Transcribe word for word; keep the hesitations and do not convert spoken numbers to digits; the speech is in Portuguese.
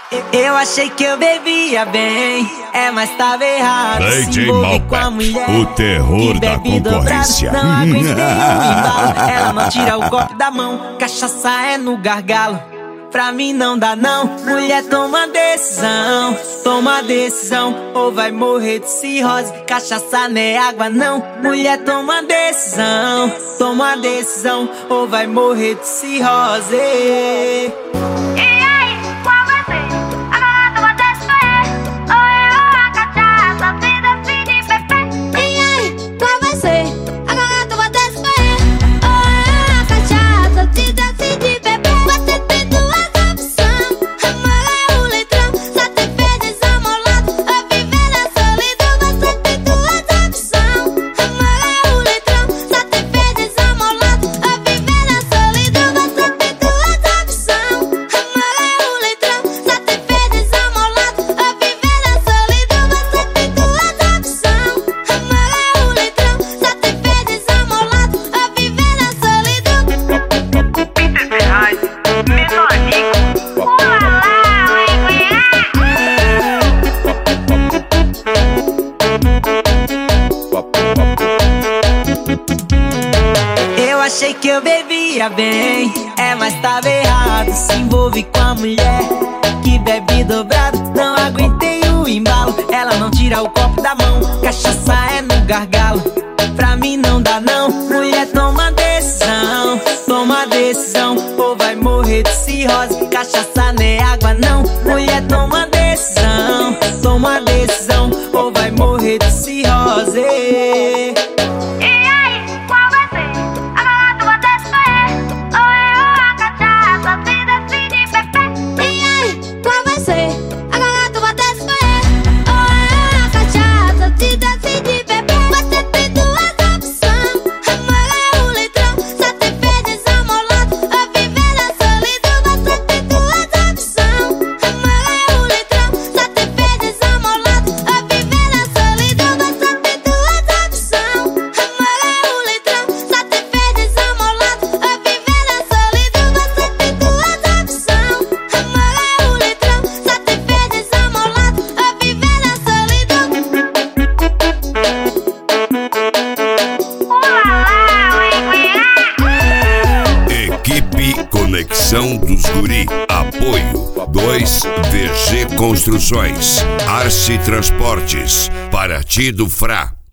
Eu achei que eu bebia bem, é, mas tava errado. D J Malbec, o terror da concorrência. Dobrado, não aguentei o embalo. Ela não tira o copo da mão, cachaça é no gargalo. Pra mim não dá não, mulher toma decisão. Toma decisão, ou vai morrer de cirrose. Cachaça não é água não, mulher toma decisão. Toma decisão, ou vai morrer de cirrose. Eu achei que eu bebia bem, é, mas tava errado. Se envolve com a mulher que bebe dobrado. Não aguentei o embalo, ela não tira o copo da mão. Cachaça é no gargalo, pra mim não dá não. Mulher toma decisão, toma decisão, ou vai morrer de cirrose. Cachaça não é água não, mulher toma decisão. Toma decisão, ou vai morrer de cirrose. Conexão dos Guri. Apoio dois V G Construções, Arce Transportes, Paraty do Frá.